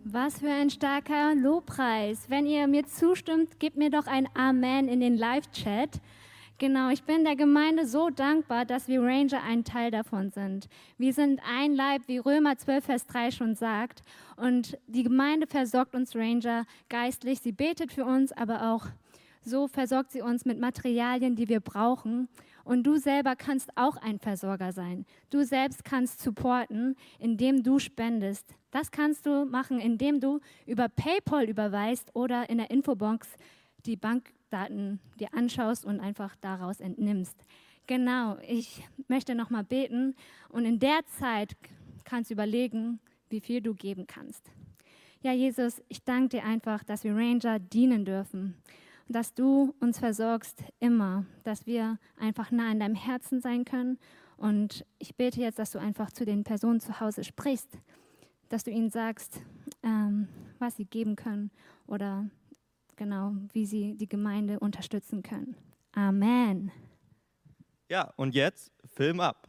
Was für ein starker Lobpreis. Wenn ihr mir zustimmt, gebt mir doch ein Amen in den Live-Chat. Genau, ich bin der Gemeinde so dankbar, dass wir Ranger ein Teil davon sind. Wir sind ein Leib, wie Römer 12, Vers 3 schon sagt. Und die Gemeinde versorgt uns Ranger geistlich. Sie betet für uns, aber auch so versorgt sie uns mit Materialien, die wir brauchen. Und du selber kannst auch ein Versorger sein. Du selbst kannst supporten, indem du spendest. Das kannst du machen, indem du über PayPal überweist oder in der Infobox die Bankdaten dir anschaust und einfach daraus entnimmst. Genau, ich möchte nochmal beten und in der Zeit kannst du überlegen, wie viel du geben kannst. Ja, Jesus, ich danke dir einfach, dass wir Ranger dienen dürfen. Dass du uns versorgst immer, dass wir einfach nah in deinem Herzen sein können. Und ich bete jetzt, dass du einfach zu den Personen zu Hause sprichst, dass du ihnen sagst, was sie geben können oder genau, wie sie die Gemeinde unterstützen können. Amen. Ja, und jetzt Film ab.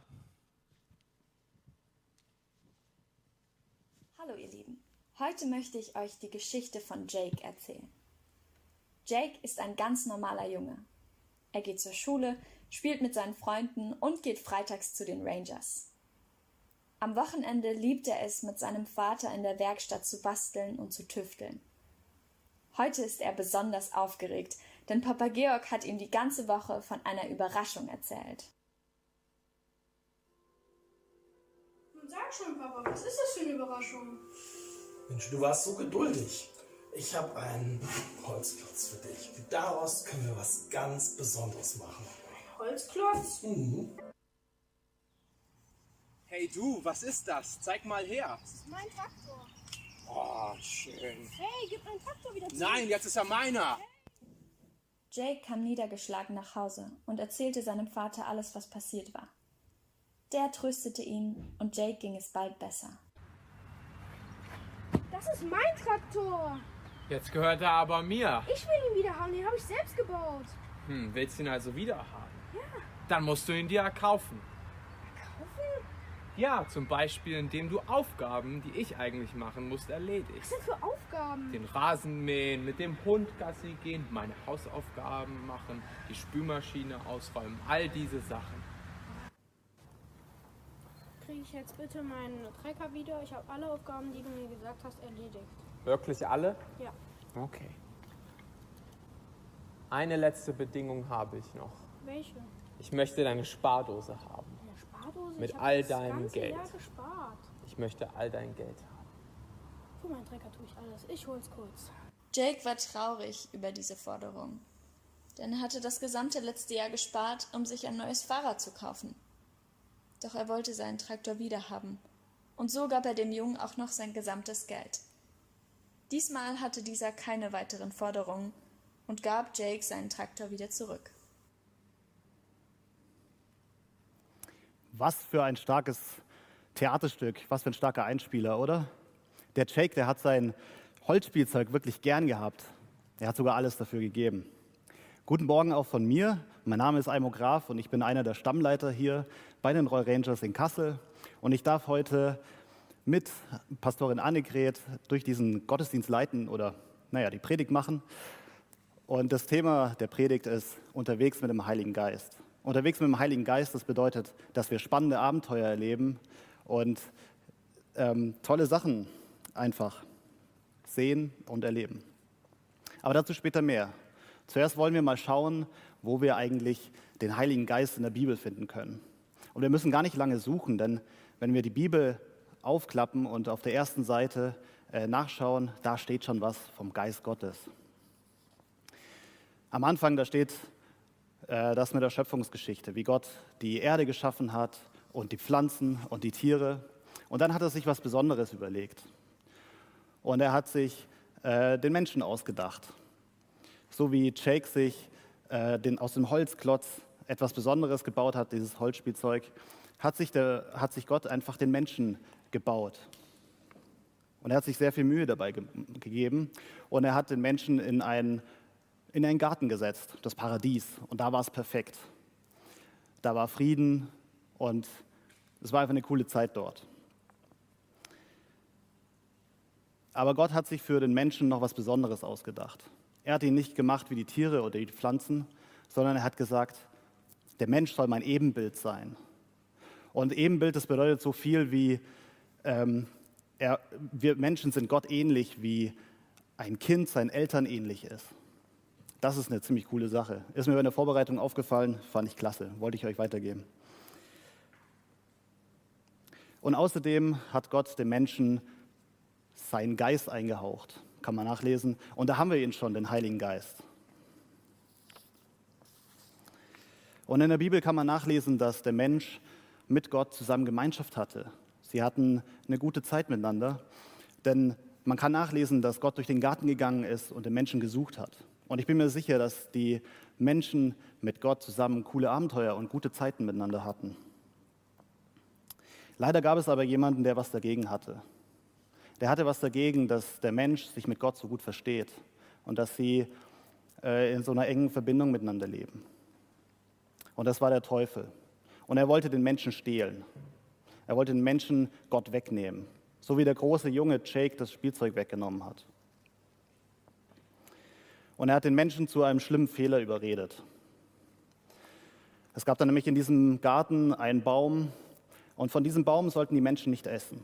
Hallo ihr Lieben, heute möchte ich euch die Geschichte von Jake erzählen. Jake ist ein ganz normaler Junge. Er geht zur Schule, spielt mit seinen Freunden und geht freitags zu den Rangers. Am Wochenende liebt er es, mit seinem Vater in der Werkstatt zu basteln und zu tüfteln. Heute ist er besonders aufgeregt, denn Papa Georg hat ihm die ganze Woche von einer Überraschung erzählt. Sag schon, Papa, was ist das für eine Überraschung? Mensch, du warst so geduldig. Ich habe einen Holzklotz für dich. Daraus können wir was ganz Besonderes machen. Holzklotz? Mhm. Hey du, was ist das? Zeig mal her. Das ist mein Traktor. Oh, schön. Hey, gib meinen Traktor wieder zurück. Nein, jetzt ist er meiner. Jake kam niedergeschlagen nach Hause und erzählte seinem Vater alles, was passiert war. Der tröstete ihn und Jake ging es bald besser. Das ist mein Traktor. Jetzt gehört er aber mir. Ich will ihn wieder haben, den habe ich selbst gebaut. Willst du ihn also wieder haben? Ja. Dann musst du ihn dir erkaufen. Kaufen? Ja, zum Beispiel, indem du Aufgaben, die ich eigentlich machen muss, erledigst. Was sind für Aufgaben? Den Rasen mähen, mit dem Hund Gassi gehen, meine Hausaufgaben machen, die Spülmaschine ausräumen, all diese Sachen. Kriege ich jetzt bitte meinen Trecker wieder? Ich habe alle Aufgaben, die du mir gesagt hast, erledigt. Wirklich alle? Ja. Okay. Eine letzte Bedingung habe ich noch. Welche? Ich möchte deine Spardose haben. Eine Spardose? Mit Ich hab all das deinem ganze Geld. Jahr gespart. Ich möchte all dein Geld haben. Für meinen Trecker tue ich alles. Ich hol's kurz. Jake war traurig über diese Forderung, denn er hatte das gesamte letzte Jahr gespart, um sich ein neues Fahrrad zu kaufen. Doch er wollte seinen Traktor wiederhaben, und so gab er dem Jungen auch noch sein gesamtes Geld. Diesmal hatte dieser keine weiteren Forderungen und gab Jake seinen Traktor wieder zurück. Was für ein starkes Theaterstück, was für ein starker Einspieler, oder? Der Jake, der hat sein Holzspielzeug wirklich gern gehabt. Er hat sogar alles dafür gegeben. Guten Morgen auch von mir. Mein Name ist Aimo Graf und ich bin einer der Stammleiter hier bei den Royal Rangers in Kassel. Und ich darf heute mit Pastorin Annegret durch diesen Gottesdienst leiten oder, die Predigt machen. Und das Thema der Predigt ist unterwegs mit dem Heiligen Geist. Unterwegs mit dem Heiligen Geist, das bedeutet, dass wir spannende Abenteuer erleben und tolle Sachen einfach sehen und erleben. Aber dazu später mehr. Zuerst wollen wir mal schauen, wo wir eigentlich den Heiligen Geist in der Bibel finden können. Und wir müssen gar nicht lange suchen, denn wenn wir die Bibel aufklappen und auf der ersten Seite nachschauen, da steht schon was vom Geist Gottes. Am Anfang, da steht das mit der Schöpfungsgeschichte, wie Gott die Erde geschaffen hat und die Pflanzen und die Tiere. Und dann hat er sich was Besonderes überlegt. Und er hat sich den Menschen ausgedacht. So wie Jake sich aus dem Holzklotz etwas Besonderes gebaut hat, dieses Holzspielzeug, hat sich Gott einfach den Menschen gebaut. Und er hat sich sehr viel Mühe dabei gegeben. Und er hat den Menschen in einen Garten gesetzt, das Paradies. Und da war es perfekt. Da war Frieden und es war einfach eine coole Zeit dort. Aber Gott hat sich für den Menschen noch was Besonderes ausgedacht. Er hat ihn nicht gemacht wie die Tiere oder die Pflanzen, sondern er hat gesagt, der Mensch soll mein Ebenbild sein. Und Ebenbild, das bedeutet so viel wie, wir Menschen sind Gott ähnlich, wie ein Kind seinen Eltern ähnlich ist. Das ist eine ziemlich coole Sache. Ist mir bei der Vorbereitung aufgefallen, fand ich klasse, wollte ich euch weitergeben. Und außerdem hat Gott dem Menschen seinen Geist eingehaucht, kann man nachlesen. Und da haben wir ihn schon, den Heiligen Geist. Und in der Bibel kann man nachlesen, dass der Mensch mit Gott zusammen Gemeinschaft hatte. Sie hatten eine gute Zeit miteinander, denn man kann nachlesen, dass Gott durch den Garten gegangen ist und den Menschen gesucht hat. Und ich bin mir sicher, dass die Menschen mit Gott zusammen coole Abenteuer und gute Zeiten miteinander hatten. Leider gab es aber jemanden, der was dagegen hatte. Der hatte was dagegen, dass der Mensch sich mit Gott so gut versteht und dass sie in so einer engen Verbindung miteinander leben. Und das war der Teufel. Und er wollte den Menschen stehlen. Er wollte den Menschen Gott wegnehmen. So wie der große Junge Jake das Spielzeug weggenommen hat. Und er hat den Menschen zu einem schlimmen Fehler überredet. Es gab dann nämlich in diesem Garten einen Baum und von diesem Baum sollten die Menschen nicht essen.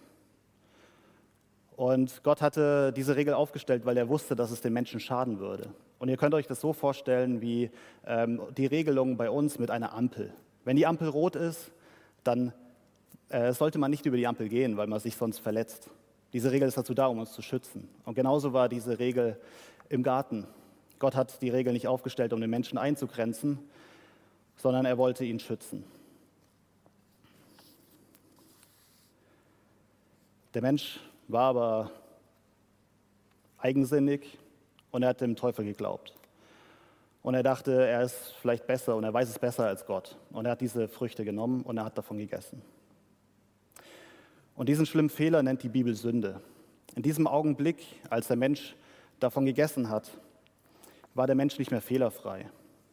Und Gott hatte diese Regel aufgestellt, weil er wusste, dass es den Menschen schaden würde. Und ihr könnt euch das so vorstellen wie die Regelung bei uns mit einer Ampel. Wenn die Ampel rot ist, dann sollte man nicht über die Ampel gehen, weil man sich sonst verletzt. Diese Regel ist dazu da, um uns zu schützen. Und genauso war diese Regel im Garten. Gott hat die Regel nicht aufgestellt, um den Menschen einzugrenzen, sondern er wollte ihn schützen. Der Mensch war aber eigensinnig und er hat dem Teufel geglaubt. Und er dachte, er ist vielleicht besser und er weiß es besser als Gott. Und er hat diese Früchte genommen und er hat davon gegessen. Und diesen schlimmen Fehler nennt die Bibel Sünde. In diesem Augenblick, als der Mensch davon gegessen hat, war der Mensch nicht mehr fehlerfrei.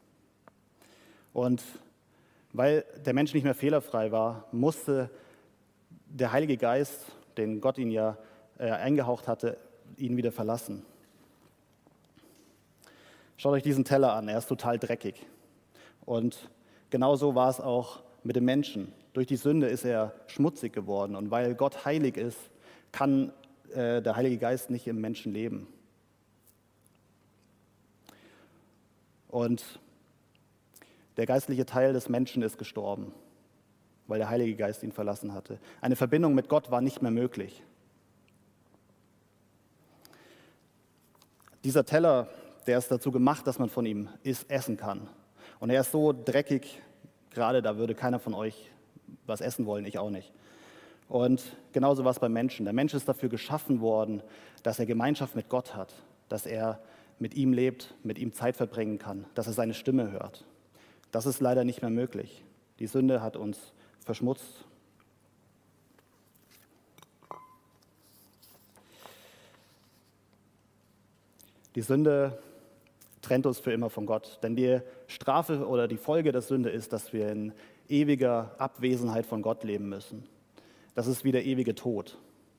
Und weil der Mensch nicht mehr fehlerfrei war, musste der Heilige Geist, den Gott ihn ja eingehaucht hatte, ihn wieder verlassen. Schaut euch diesen Teller an, er ist total dreckig. Und genauso war es auch mit dem Menschen. Durch die Sünde ist er schmutzig geworden. Und weil Gott heilig ist, kann der Heilige Geist nicht im Menschen leben. Und der geistliche Teil des Menschen ist gestorben, weil der Heilige Geist ihn verlassen hatte. Eine Verbindung mit Gott war nicht mehr möglich. Dieser Teller, der ist dazu gemacht, dass man von ihm essen kann. Und er ist so dreckig, gerade da würde keiner von euch was essen wollen, ich auch nicht. Und genauso war es beim Menschen. Der Mensch ist dafür geschaffen worden, dass er Gemeinschaft mit Gott hat, dass er mit ihm lebt, mit ihm Zeit verbringen kann, dass er seine Stimme hört. Das ist leider nicht mehr möglich. Die Sünde hat uns verschmutzt. Die Sünde trennt uns für immer von Gott, denn die Strafe oder die Folge der Sünde ist, dass wir in ewiger Abwesenheit von Gott leben müssen. Das ist wie der ewige Tod.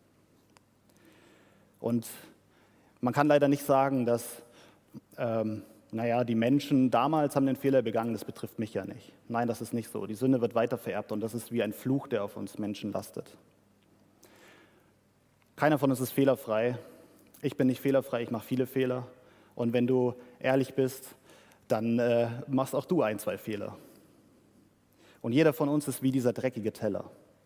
Und man kann leider nicht sagen, dass die Menschen damals haben den Fehler begangen, das betrifft mich ja nicht. Nein, das ist nicht so. Die Sünde wird weiter vererbt und das ist wie ein Fluch, der auf uns Menschen lastet. Keiner von uns ist fehlerfrei. Ich bin nicht fehlerfrei, ich mache viele Fehler. Und wenn du ehrlich bist, dann machst auch du 1, 2 Fehler. Und jeder von uns ist wie dieser dreckige Teller.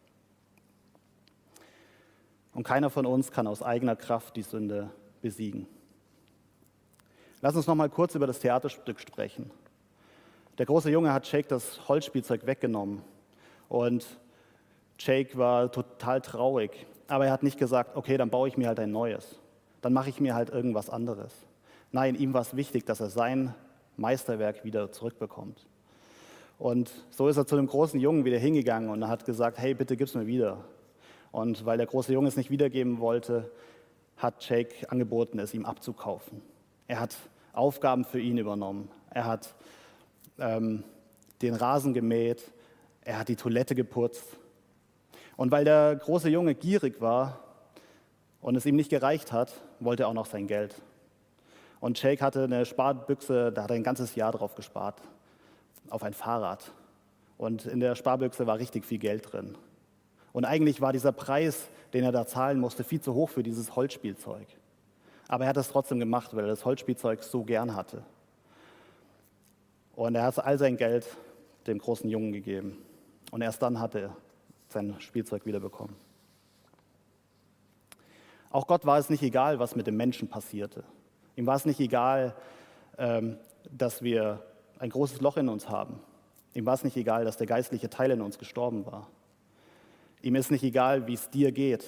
Und keiner von uns kann aus eigener Kraft die Sünde besiegen. Lass uns noch mal kurz über das Theaterstück sprechen. Der große Junge hat Jake das Holzspielzeug weggenommen. Und Jake war total traurig. Aber er hat nicht gesagt, okay, dann baue ich mir halt ein neues. Dann mache ich mir halt irgendwas anderes. Nein, ihm war es wichtig, dass er sein Meisterwerk wieder zurückbekommt. Und so ist er zu dem großen Jungen wieder hingegangen und er hat gesagt, hey, bitte gib's mir wieder. Und weil der große Junge es nicht wiedergeben wollte, hat Jake angeboten, es ihm abzukaufen. Er hat Aufgaben für ihn übernommen. Er hat den Rasen gemäht, er hat die Toilette geputzt. Und weil der große Junge gierig war und es ihm nicht gereicht hat, wollte er auch noch sein Geld. Und Jake hatte eine Sparbüchse, da hat er ein ganzes Jahr drauf gespart, auf ein Fahrrad. Und in der Sparbüchse war richtig viel Geld drin. Und eigentlich war dieser Preis, den er da zahlen musste, viel zu hoch für dieses Holzspielzeug. Aber er hat es trotzdem gemacht, weil er das Holzspielzeug so gern hatte. Und er hat all sein Geld dem großen Jungen gegeben. Und erst dann hat er sein Spielzeug wiederbekommen. Auch Gott war es nicht egal, was mit dem Menschen passierte. Ihm war es nicht egal, dass wir ein großes Loch in uns haben. Ihm war es nicht egal, dass der geistliche Teil in uns gestorben war. Ihm ist nicht egal, wie es dir geht.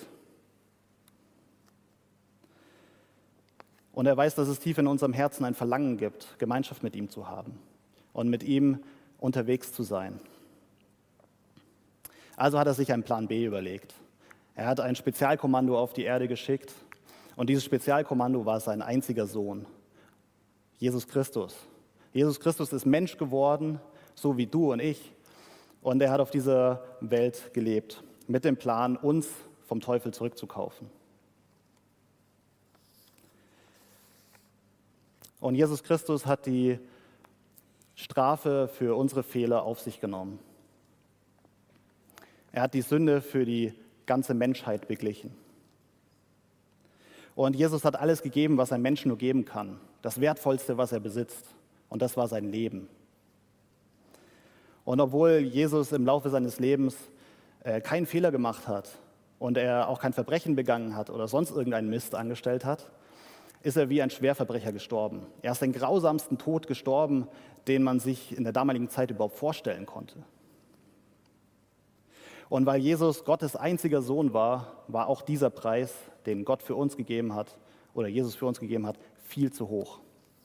Und er weiß, dass es tief in unserem Herzen ein Verlangen gibt, Gemeinschaft mit ihm zu haben und mit ihm unterwegs zu sein. Also hat er sich einen Plan B überlegt. Er hat ein Spezialkommando auf die Erde geschickt und dieses Spezialkommando war sein einziger Sohn, Jesus Christus. Jesus Christus ist Mensch geworden, so wie du und ich, und er hat auf dieser Welt gelebt, mit dem Plan, uns vom Teufel zurückzukaufen. Und Jesus Christus hat die Strafe für unsere Fehler auf sich genommen. Er hat die Sünde für die ganze Menschheit beglichen. Und Jesus hat alles gegeben, was ein Mensch nur geben kann. Das Wertvollste, was er besitzt. Und das war sein Leben. Und obwohl Jesus im Laufe seines Lebens keinen Fehler gemacht hat und er auch kein Verbrechen begangen hat oder sonst irgendeinen Mist angestellt hat, ist er wie ein Schwerverbrecher gestorben. Er ist den grausamsten Tod gestorben, den man sich in der damaligen Zeit überhaupt vorstellen konnte. Und weil Jesus Gottes einziger Sohn war, war auch dieser Preis, den Gott für uns gegeben hat, oder Jesus für uns gegeben hat, viel zu hoch.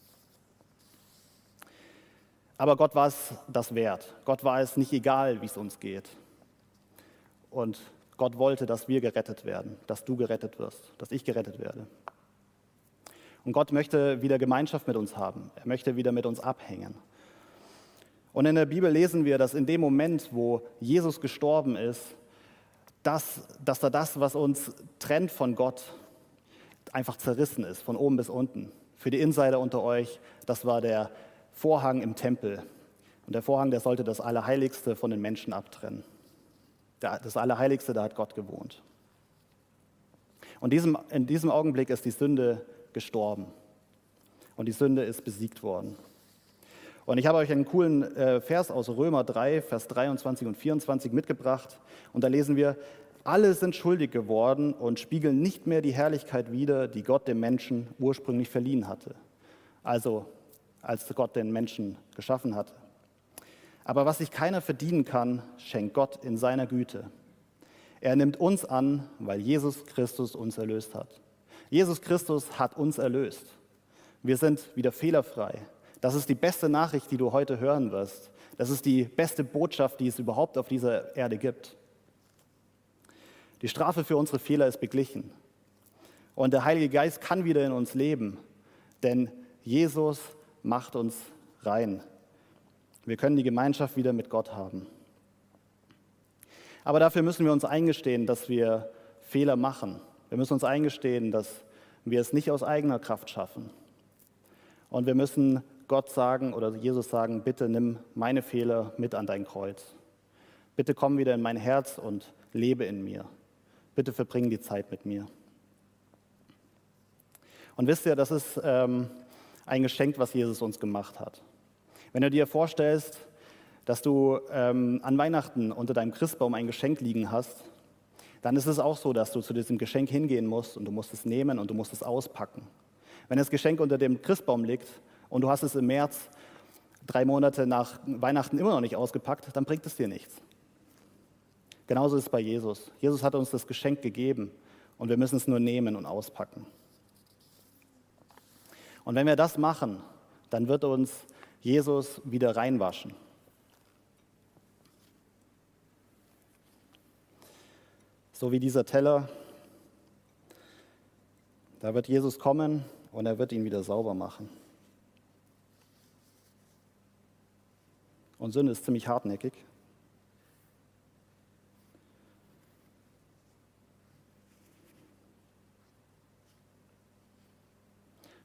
Aber Gott war es das wert. Gott war es nicht egal, wie es uns geht. Und Gott wollte, dass wir gerettet werden, dass du gerettet wirst, dass ich gerettet werde. Und Gott möchte wieder Gemeinschaft mit uns haben. Er möchte wieder mit uns abhängen. Und in der Bibel lesen wir, dass in dem Moment, wo Jesus gestorben ist, dass da das, was uns trennt von Gott, einfach zerrissen ist, von oben bis unten. Für die Insider unter euch, das war der Vorhang im Tempel. Und der Vorhang, der sollte das Allerheiligste von den Menschen abtrennen. Das Allerheiligste, da hat Gott gewohnt. Und in diesem Augenblick ist die Sünde gestorben. Und die Sünde ist besiegt worden. Und ich habe euch einen coolen Vers aus Römer 3, Vers 23 und 24 mitgebracht. Und da lesen wir, alle sind schuldig geworden und spiegeln nicht mehr die Herrlichkeit wider, die Gott dem Menschen ursprünglich verliehen hatte. Also, als Gott den Menschen geschaffen hatte. Aber was sich keiner verdienen kann, schenkt Gott in seiner Güte. Er nimmt uns an, weil Jesus Christus uns erlöst hat. Jesus Christus hat uns erlöst. Wir sind wieder fehlerfrei. Das ist die beste Nachricht, die du heute hören wirst. Das ist die beste Botschaft, die es überhaupt auf dieser Erde gibt. Die Strafe für unsere Fehler ist beglichen. Und der Heilige Geist kann wieder in uns leben, denn Jesus macht uns rein. Wir können die Gemeinschaft wieder mit Gott haben. Aber dafür müssen wir uns eingestehen, dass wir Fehler machen. Wir müssen uns eingestehen, dass wir es nicht aus eigener Kraft schaffen. Und wir müssen Gott sagen oder Jesus sagen, bitte nimm meine Fehler mit an dein Kreuz. Bitte komm wieder in mein Herz und lebe in mir. Bitte verbring die Zeit mit mir. Und wisst ihr, das ist ein Geschenk, was Jesus uns gemacht hat. Wenn du dir vorstellst, dass du an Weihnachten unter deinem Christbaum ein Geschenk liegen hast, dann ist es auch so, dass du zu diesem Geschenk hingehen musst und du musst es nehmen und du musst es auspacken. Wenn das Geschenk unter dem Christbaum liegt und du hast es im März 3 Monate nach Weihnachten immer noch nicht ausgepackt, dann bringt es dir nichts. Genauso ist es bei Jesus. Jesus hat uns das Geschenk gegeben und wir müssen es nur nehmen und auspacken. Und wenn wir das machen, dann wird uns Jesus wieder reinwaschen. So wie dieser Teller, da wird Jesus kommen und er wird ihn wieder sauber machen. Und Sünde ist ziemlich hartnäckig.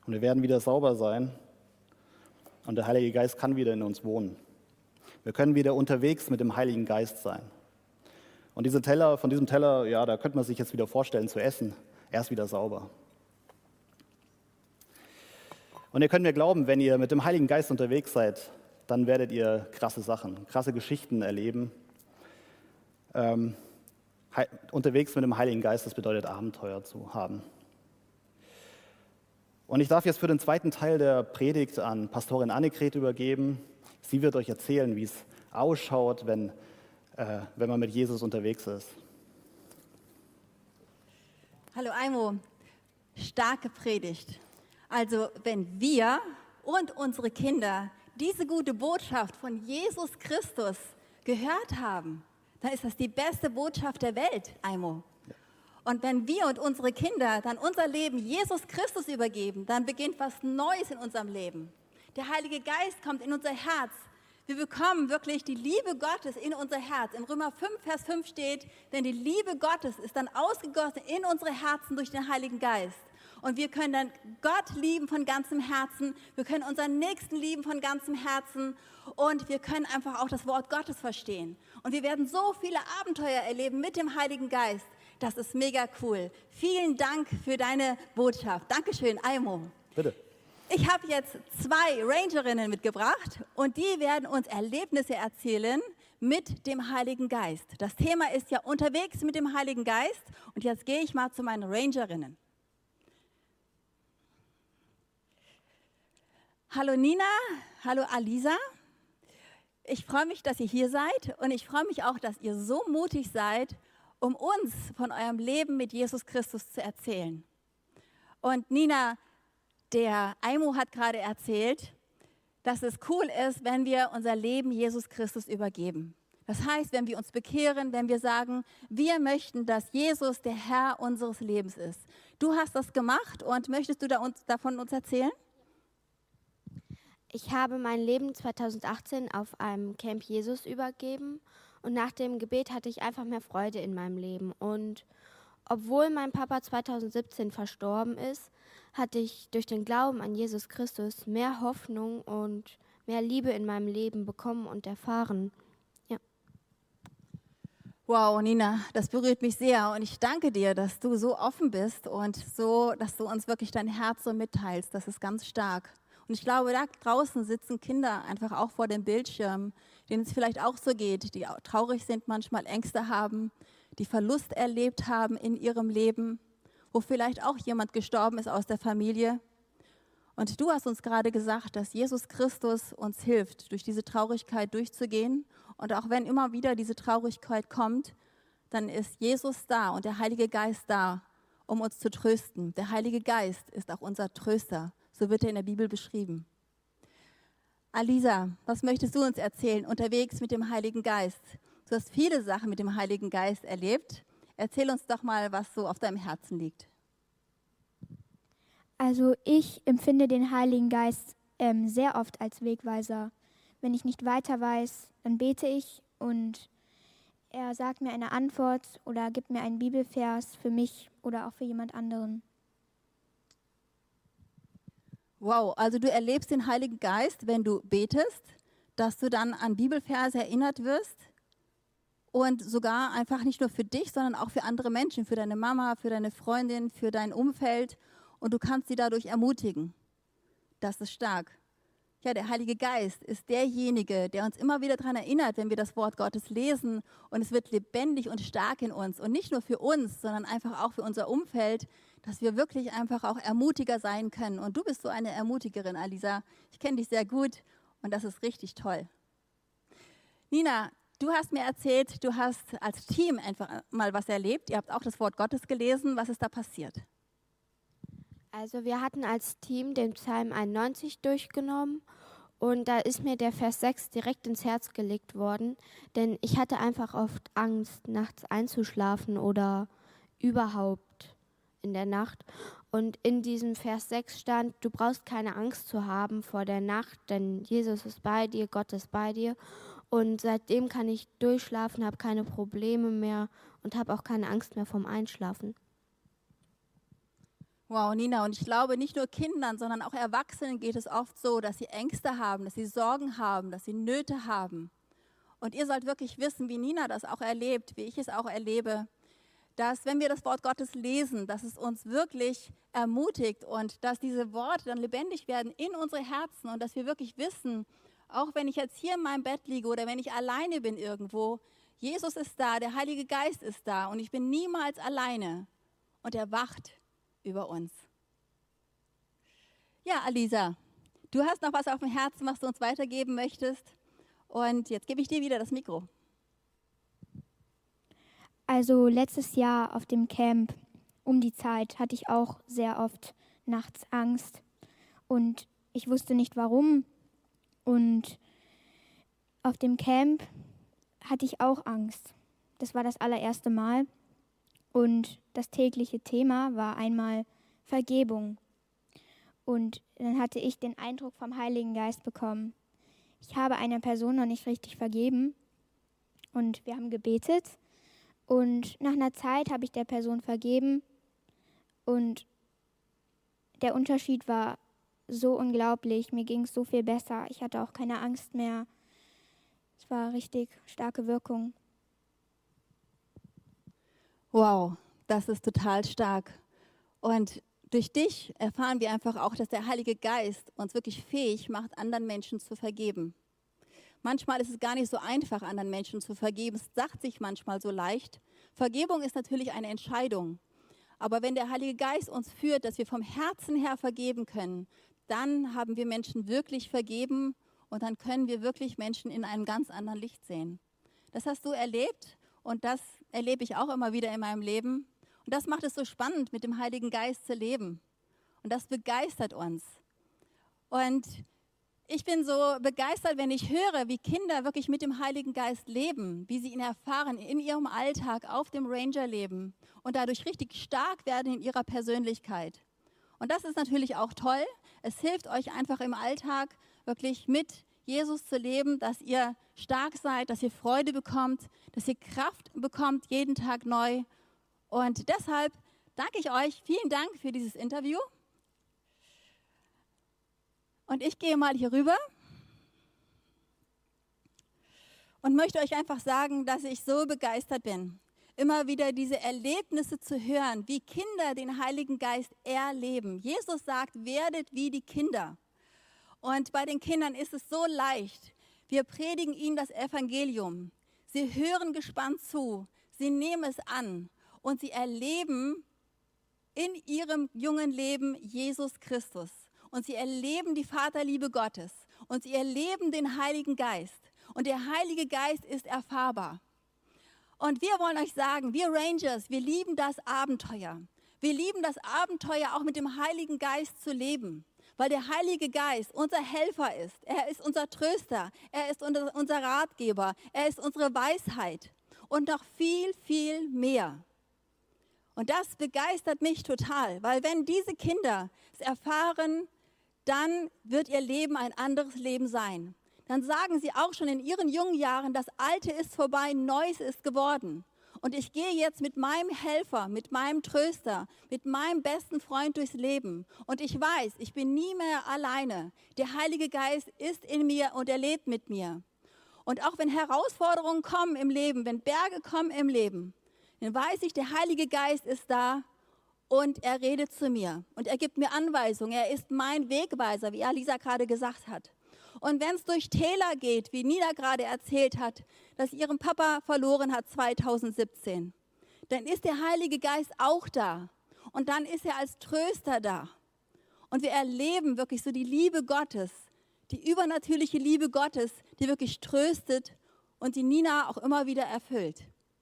Und wir werden wieder sauber sein. Und der Heilige Geist kann wieder in uns wohnen. Wir können wieder unterwegs mit dem Heiligen Geist sein. Und von diesem Teller, ja, da könnte man sich jetzt wieder vorstellen zu essen. Er ist wieder sauber. Und ihr könnt mir glauben, wenn ihr mit dem Heiligen Geist unterwegs seid, dann werdet ihr krasse Sachen, krasse Geschichten erleben. Unterwegs mit dem Heiligen Geist, das bedeutet Abenteuer zu haben. Und ich darf jetzt für den zweiten Teil der Predigt an Pastorin Annegret übergeben. Sie wird euch erzählen, wie es ausschaut, wenn man mit Jesus unterwegs ist. Hallo Aimo, starke Predigt. Also wenn wir und unsere Kinder diese gute Botschaft von Jesus Christus gehört haben, dann ist das die beste Botschaft der Welt, Aimo. Und wenn wir und unsere Kinder dann unser Leben Jesus Christus übergeben, dann beginnt was Neues in unserem Leben. Der Heilige Geist kommt in unser Herz. Wir bekommen wirklich die Liebe Gottes in unser Herz. In Römer 5, Vers 5 steht, denn die Liebe Gottes ist dann ausgegossen in unsere Herzen durch den Heiligen Geist. Und wir können dann Gott lieben von ganzem Herzen, wir können unseren Nächsten lieben von ganzem Herzen und wir können einfach auch das Wort Gottes verstehen. Und wir werden so viele Abenteuer erleben mit dem Heiligen Geist. Das ist mega cool. Vielen Dank für deine Botschaft. Dankeschön, Aimo. Bitte. Ich habe jetzt 2 Rangerinnen mitgebracht und die werden uns Erlebnisse erzählen mit dem Heiligen Geist. Das Thema ist ja unterwegs mit dem Heiligen Geist und jetzt gehe ich mal zu meinen Rangerinnen. Hallo Nina, hallo Alisa. Ich freue mich, dass ihr hier seid und ich freue mich auch, dass ihr so mutig seid, um uns von eurem Leben mit Jesus Christus zu erzählen. Und Nina, der Aimo hat gerade erzählt, dass es cool ist, wenn wir unser Leben Jesus Christus übergeben. Das heißt, wenn wir uns bekehren, wenn wir sagen, wir möchten, dass Jesus der Herr unseres Lebens ist. Du hast das gemacht und möchtest du davon uns erzählen? Ich habe mein Leben 2018 auf einem Camp Jesus übergeben und nach dem Gebet hatte ich einfach mehr Freude in meinem Leben. Und obwohl mein Papa 2017 verstorben ist, hatte ich durch den Glauben an Jesus Christus mehr Hoffnung und mehr Liebe in meinem Leben bekommen und erfahren. Ja. Wow, Nina, das berührt mich sehr und ich danke dir, dass du so offen bist und so, dass du uns wirklich dein Herz so mitteilst. Das ist ganz stark. Und ich glaube, da draußen sitzen Kinder einfach auch vor dem Bildschirm, denen es vielleicht auch so geht, die traurig sind, manchmal Ängste haben, die Verlust erlebt haben in ihrem Leben, wo vielleicht auch jemand gestorben ist aus der Familie. Und du hast uns gerade gesagt, dass Jesus Christus uns hilft, durch diese Traurigkeit durchzugehen. Und auch wenn immer wieder diese Traurigkeit kommt, dann ist Jesus da und der Heilige Geist da, um uns zu trösten. Der Heilige Geist ist auch unser Tröster. So wird er in der Bibel beschrieben. Alisa, was möchtest du uns erzählen unterwegs mit dem Heiligen Geist? Du hast viele Sachen mit dem Heiligen Geist erlebt. Erzähl uns doch mal, was so auf deinem Herzen liegt. Also ich empfinde den Heiligen Geist sehr oft als Wegweiser. Wenn ich nicht weiter weiß, dann bete ich und er sagt mir eine Antwort oder gibt mir einen Bibelvers für mich oder auch für jemand anderen. Wow, also du erlebst den Heiligen Geist, wenn du betest, dass du dann an Bibelverse erinnert wirst und sogar einfach nicht nur für dich, sondern auch für andere Menschen, für deine Mama, für deine Freundin, für dein Umfeld und du kannst sie dadurch ermutigen. Das ist stark. Ja, der Heilige Geist ist derjenige, der uns immer wieder daran erinnert, wenn wir das Wort Gottes lesen und es wird lebendig und stark in uns und nicht nur für uns, sondern einfach auch für unser Umfeld, dass wir wirklich einfach auch Ermutiger sein können. Und du bist so eine Ermutigerin, Alisa. Ich kenne dich sehr gut und das ist richtig toll. Nina, du hast mir erzählt, du hast als Team einfach mal was erlebt. Ihr habt auch das Wort Gottes gelesen. Was ist da passiert? Also wir hatten als Team den Psalm 91 durchgenommen und da ist mir der Vers 6 direkt ins Herz gelegt worden, denn ich hatte einfach oft Angst, nachts einzuschlafen oder überhaupt in der Nacht. Und in diesem Vers 6 stand, du brauchst keine Angst zu haben vor der Nacht, denn Jesus ist bei dir, Gott ist bei dir. Und seitdem kann ich durchschlafen, habe keine Probleme mehr und habe auch keine Angst mehr vom Einschlafen. Wow, Nina, und ich glaube, nicht nur Kindern, sondern auch Erwachsenen geht es oft so, dass sie Ängste haben, dass sie Sorgen haben, dass sie Nöte haben. Und ihr sollt wirklich wissen, wie Nina das auch erlebt, wie ich es auch erlebe, dass wenn wir das Wort Gottes lesen, dass es uns wirklich ermutigt und dass diese Worte dann lebendig werden in unsere Herzen und dass wir wirklich wissen, auch wenn ich jetzt hier in meinem Bett liege oder wenn ich alleine bin irgendwo, Jesus ist da, der Heilige Geist ist da und ich bin niemals alleine und er wacht über uns. Ja, Alisa, du hast noch was auf dem Herzen, was du uns weitergeben möchtest. Und jetzt gebe ich dir wieder das Mikro. Also letztes Jahr auf dem Camp um die Zeit hatte ich auch sehr oft nachts Angst. Und ich wusste nicht warum. Und auf dem Camp hatte ich auch Angst. Das war das allererste Mal. Und das tägliche Thema war einmal Vergebung. Und dann hatte ich den Eindruck vom Heiligen Geist bekommen, ich habe einer Person noch nicht richtig vergeben. Und wir haben gebetet. Und nach einer Zeit habe ich der Person vergeben. Und der Unterschied war so unglaublich. Mir ging es so viel besser. Ich hatte auch keine Angst mehr. Es war richtig starke Wirkung. Wow, das ist total stark. Und durch dich erfahren wir einfach auch, dass der Heilige Geist uns wirklich fähig macht, anderen Menschen zu vergeben. Manchmal ist es gar nicht so einfach, anderen Menschen zu vergeben. Es sagt sich manchmal so leicht. Vergebung ist natürlich eine Entscheidung. Aber wenn der Heilige Geist uns führt, dass wir vom Herzen her vergeben können, dann haben wir Menschen wirklich vergeben und dann können wir wirklich Menschen in einem ganz anderen Licht sehen. Das hast du erlebt und das erlebe ich auch immer wieder in meinem Leben. Und das macht es so spannend, mit dem Heiligen Geist zu leben. Und das begeistert uns. Und ich bin so begeistert, wenn ich höre, wie Kinder wirklich mit dem Heiligen Geist leben, wie sie ihn erfahren in ihrem Alltag, auf dem Ranger-Leben und dadurch richtig stark werden in ihrer Persönlichkeit. Und das ist natürlich auch toll. Es hilft euch einfach im Alltag wirklich mit Jesus zu leben, dass ihr stark seid, dass ihr Freude bekommt, dass ihr Kraft bekommt jeden Tag neu. Und deshalb danke ich euch. Vielen Dank für dieses Interview. Und ich gehe mal hier rüber und möchte euch einfach sagen, dass ich so begeistert bin, immer wieder diese Erlebnisse zu hören, wie Kinder den Heiligen Geist erleben. Jesus sagt, werdet wie die Kinder. Und bei den Kindern ist es so leicht. Wir predigen ihnen das Evangelium. Sie hören gespannt zu, sie nehmen es an und sie erleben in ihrem jungen Leben Jesus Christus. Und sie erleben die Vaterliebe Gottes und sie erleben den Heiligen Geist. Und der Heilige Geist ist erfahrbar. Und wir wollen euch sagen, wir Rangers, wir lieben das Abenteuer. Wir lieben das Abenteuer, auch mit dem Heiligen Geist zu leben. Weil der Heilige Geist unser Helfer ist. Er ist unser Tröster. Er ist unser Ratgeber. Er ist unsere Weisheit. Und noch viel, viel mehr. Und das begeistert mich total. Weil wenn diese Kinder es erfahren, dann wird ihr Leben ein anderes Leben sein. Dann sagen sie auch schon in ihren jungen Jahren, das Alte ist vorbei, Neues ist geworden. Und ich gehe jetzt mit meinem Helfer, mit meinem Tröster, mit meinem besten Freund durchs Leben. Und ich weiß, ich bin nie mehr alleine. Der Heilige Geist ist in mir und er lebt mit mir. Und auch wenn Herausforderungen kommen im Leben, wenn Berge kommen im Leben, dann weiß ich, der Heilige Geist ist da. Und er redet zu mir und er gibt mir Anweisungen. Er ist mein Wegweiser, wie Alisa gerade gesagt hat. Und wenn es durch Täler geht, wie Nina gerade erzählt hat, dass sie ihren Papa verloren hat 2017, dann ist der Heilige Geist auch da. Und dann ist er als Tröster da. Und wir erleben wirklich so die Liebe Gottes, die übernatürliche Liebe Gottes, die wirklich tröstet und die Nina auch immer wieder erfüllt.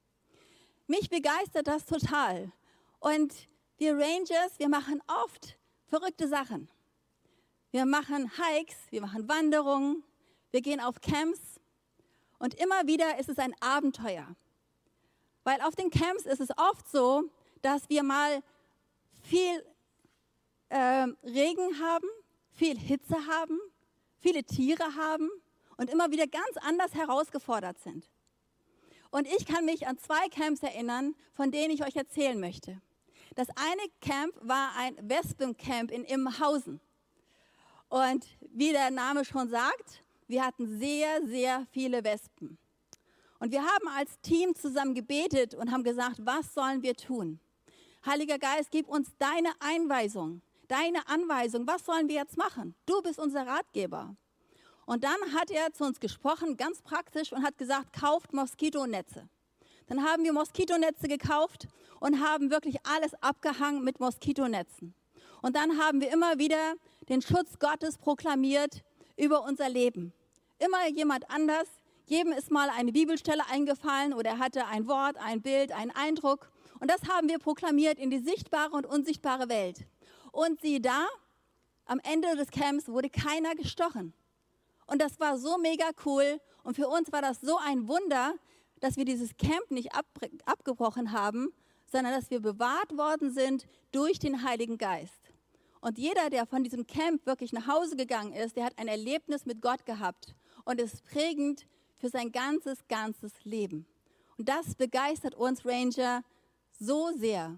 Mich begeistert das total. Und wir Rangers, wir machen oft verrückte Sachen. Wir machen Hikes, wir machen Wanderungen, wir gehen auf Camps und immer wieder ist es ein Abenteuer. Weil auf den Camps ist es oft so, dass wir mal viel Regen haben, viel Hitze haben, viele Tiere haben und immer wieder ganz anders herausgefordert sind. Und ich kann mich an 2 Camps erinnern, von denen ich euch erzählen möchte. Das eine Camp war ein Wespencamp in Immenhausen. Und wie der Name schon sagt, wir hatten sehr, sehr viele Wespen. Und wir haben als Team zusammen gebetet und haben gesagt, was sollen wir tun? Heiliger Geist, gib uns deine Anweisung, was sollen wir jetzt machen? Du bist unser Ratgeber. Und dann hat er zu uns gesprochen, ganz praktisch, und hat gesagt, kauft Moskitonetze. Dann haben wir Moskitonetze gekauft und haben wirklich alles abgehangen mit Moskitonetzen. Und dann haben wir immer wieder den Schutz Gottes proklamiert über unser Leben. Immer jemand anders, jedem ist mal eine Bibelstelle eingefallen oder er hatte ein Wort, ein Bild, einen Eindruck. Und das haben wir proklamiert in die sichtbare und unsichtbare Welt. Und siehe da, am Ende des Camps wurde keiner gestochen. Und das war so mega cool. Und für uns war das so ein Wunder, dass wir dieses Camp nicht abgebrochen haben, sondern dass wir bewahrt worden sind durch den Heiligen Geist. Und jeder, der von diesem Camp wirklich nach Hause gegangen ist, der hat ein Erlebnis mit Gott gehabt und ist prägend für sein ganzes Leben. Und das begeistert uns Ranger so sehr.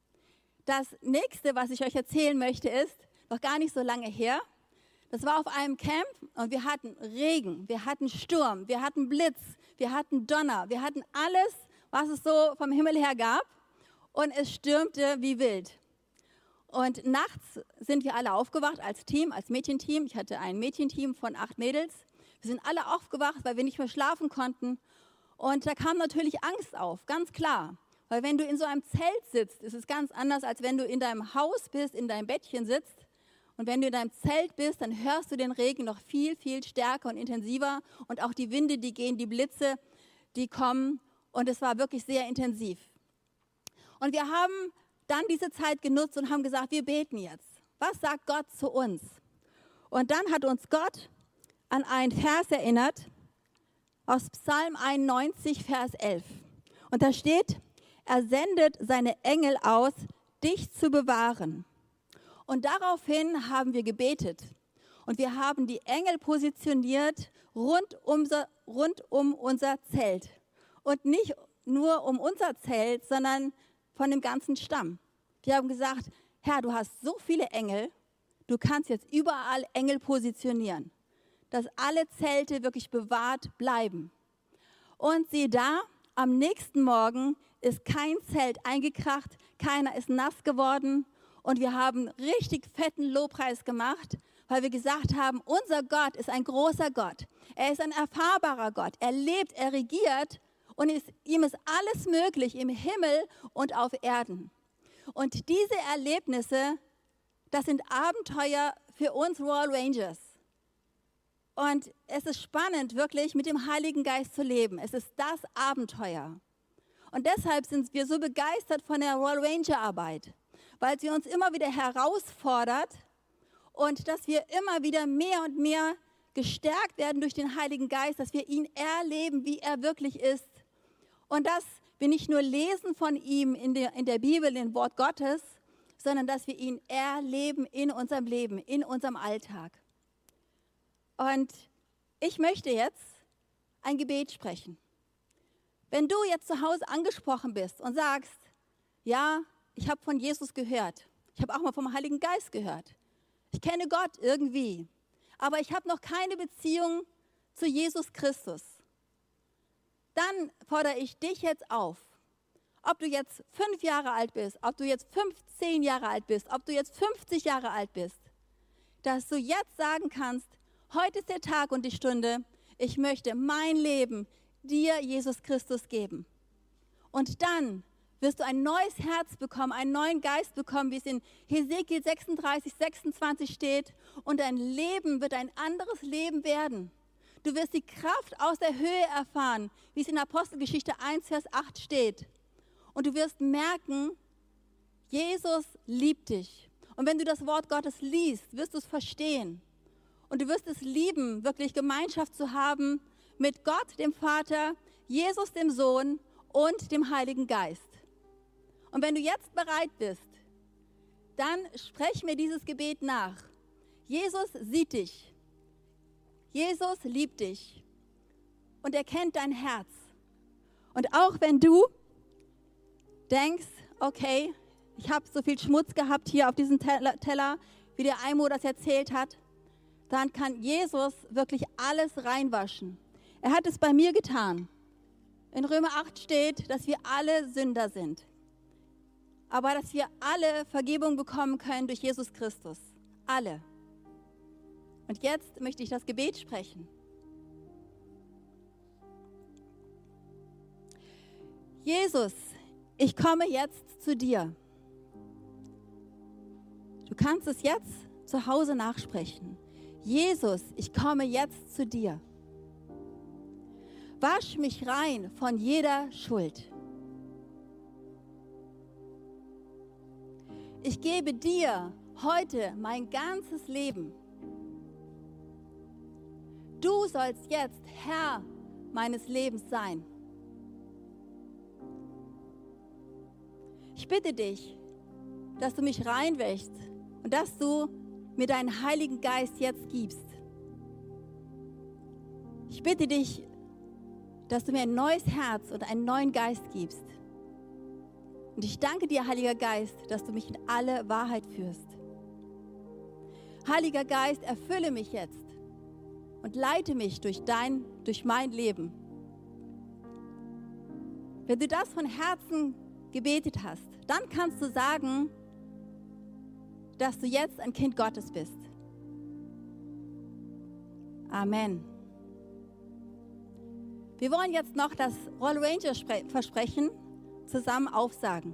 Das nächste, was ich euch erzählen möchte, ist noch gar nicht so lange her. Das war auf einem Camp und wir hatten Regen, wir hatten Sturm, wir hatten Blitz, wir hatten Donner, wir hatten alles, was es so vom Himmel her gab. Und es stürmte wie wild. Und nachts sind wir alle aufgewacht als Team, als Mädchenteam. Ich hatte ein Mädchenteam von 8 Mädels. Wir sind alle aufgewacht, weil wir nicht mehr schlafen konnten. Und da kam natürlich Angst auf, ganz klar. Weil wenn du in so einem Zelt sitzt, ist es ganz anders, als wenn du in deinem Haus bist, in deinem Bettchen sitzt. Und wenn du in deinem Zelt bist, dann hörst du den Regen noch viel, viel stärker und intensiver. Und auch die Winde, die gehen, die Blitze, die kommen. Und es war wirklich sehr intensiv. Und wir haben dann diese Zeit genutzt und haben gesagt, wir beten jetzt. Was sagt Gott zu uns? Und dann hat uns Gott an einen Vers erinnert, aus Psalm 91, Vers 11. Und da steht, er sendet seine Engel aus, dich zu bewahren. Und daraufhin haben wir gebetet. Und wir haben die Engel positioniert rund um unser Zelt. Und nicht nur um unser Zelt, sondern von dem ganzen Stamm. Wir haben gesagt, Herr, du hast so viele Engel, du kannst jetzt überall Engel positionieren, dass alle Zelte wirklich bewahrt bleiben. Und siehe da, am nächsten Morgen ist kein Zelt eingekracht, keiner ist nass geworden und wir haben richtig fetten Lobpreis gemacht, weil wir gesagt haben, unser Gott ist ein großer Gott. Er ist ein erfahrbarer Gott. Er lebt, er regiert und ihm ist alles möglich im Himmel und auf Erden. Und diese Erlebnisse, das sind Abenteuer für uns Royal Rangers. Und es ist spannend, wirklich mit dem Heiligen Geist zu leben. Es ist das Abenteuer. Und deshalb sind wir so begeistert von der Royal Ranger Arbeit, weil sie uns immer wieder herausfordert und dass wir immer wieder mehr und mehr gestärkt werden durch den Heiligen Geist, dass wir ihn erleben, wie er wirklich ist. Und dass wir nicht nur lesen von ihm in der Bibel, im Wort Gottes, sondern dass wir ihn erleben in unserem Leben, in unserem Alltag. Und ich möchte jetzt ein Gebet sprechen. Wenn du jetzt zu Hause angesprochen bist und sagst, ja, ich habe von Jesus gehört, ich habe auch mal vom Heiligen Geist gehört, ich kenne Gott irgendwie, aber ich habe noch keine Beziehung zu Jesus Christus, dann fordere ich dich jetzt auf, ob du jetzt 5 Jahre alt bist, ob du jetzt 15 Jahre alt bist, ob du jetzt 50 Jahre alt bist, dass du jetzt sagen kannst, heute ist der Tag und die Stunde, ich möchte mein Leben dir, Jesus Christus, geben. Und dann wirst du ein neues Herz bekommen, einen neuen Geist bekommen, wie es in Hesekiel 36, 26 steht. Und dein Leben wird ein anderes Leben werden. Du wirst die Kraft aus der Höhe erfahren, wie es in Apostelgeschichte 1, Vers 8 steht. Und du wirst merken, Jesus liebt dich. Und wenn du das Wort Gottes liest, wirst du es verstehen. Und du wirst es lieben, wirklich Gemeinschaft zu haben mit Gott, dem Vater, Jesus, dem Sohn und dem Heiligen Geist. Und wenn du jetzt bereit bist, dann sprech mir dieses Gebet nach. Jesus sieht dich. Jesus liebt dich und er kennt dein Herz. Und auch wenn du denkst, okay, ich habe so viel Schmutz gehabt hier auf diesem Teller, wie der Aimo das erzählt hat, dann kann Jesus wirklich alles reinwaschen. Er hat es bei mir getan. In Römer 8 steht, dass wir alle Sünder sind. Aber dass wir alle Vergebung bekommen können durch Jesus Christus. Alle. Und jetzt möchte ich das Gebet sprechen. Jesus, ich komme jetzt zu dir. Du kannst es jetzt zu Hause nachsprechen. Jesus, ich komme jetzt zu dir. Wasch mich rein von jeder Schuld. Ich gebe dir heute mein ganzes Leben. Du sollst jetzt Herr meines Lebens sein. Ich bitte dich, dass du mich reinwäschst und dass du mir deinen Heiligen Geist jetzt gibst. Ich bitte dich, dass du mir ein neues Herz und einen neuen Geist gibst. Und ich danke dir, Heiliger Geist, dass du mich in alle Wahrheit führst. Heiliger Geist, erfülle mich jetzt und leite mich durch mein Leben. Wenn du das von Herzen gebetet hast, dann kannst du sagen, dass du jetzt ein Kind Gottes bist. Amen. Wir wollen jetzt noch das Roll Ranger Versprechen zusammen aufsagen.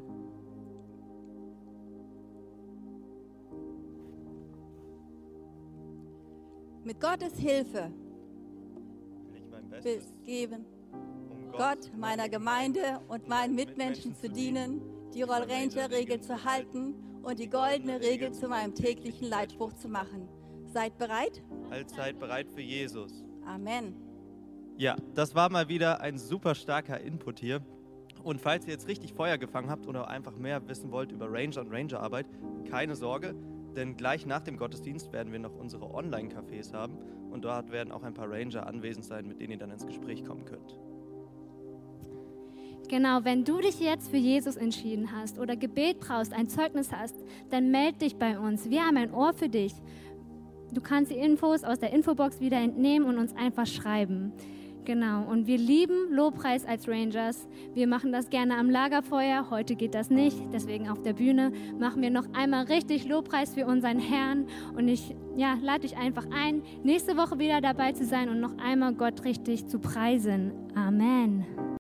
Mit Gottes Hilfe will ich mein Bestes geben, Gott, meiner Gemeinde und meinen Mitmenschen zu dienen, die Roll Ranger Regel zu halten und die goldene Regel zu meinem täglichen Leitspruch zu machen. Seid bereit? Allzeit bereit für Jesus. Amen. Ja, das war mal wieder ein super starker Input hier. Und falls ihr jetzt richtig Feuer gefangen habt oder einfach mehr wissen wollt über Ranger und Rangerarbeit, keine Sorge, denn gleich nach dem Gottesdienst werden wir noch unsere Online-Cafés haben und dort werden auch ein paar Ranger anwesend sein, mit denen ihr dann ins Gespräch kommen könnt. Genau, wenn du dich jetzt für Jesus entschieden hast oder Gebet brauchst, ein Zeugnis hast, dann melde dich bei uns. Wir haben ein Ohr für dich. Du kannst die Infos aus der Infobox wieder entnehmen und uns einfach schreiben. Genau, und wir lieben Lobpreis als Rangers. Wir machen das gerne am Lagerfeuer. Heute geht das nicht, deswegen auf der Bühne machen wir noch einmal richtig Lobpreis für unseren Herrn. Und ich lade dich einfach ein, nächste Woche wieder dabei zu sein und noch einmal Gott richtig zu preisen. Amen.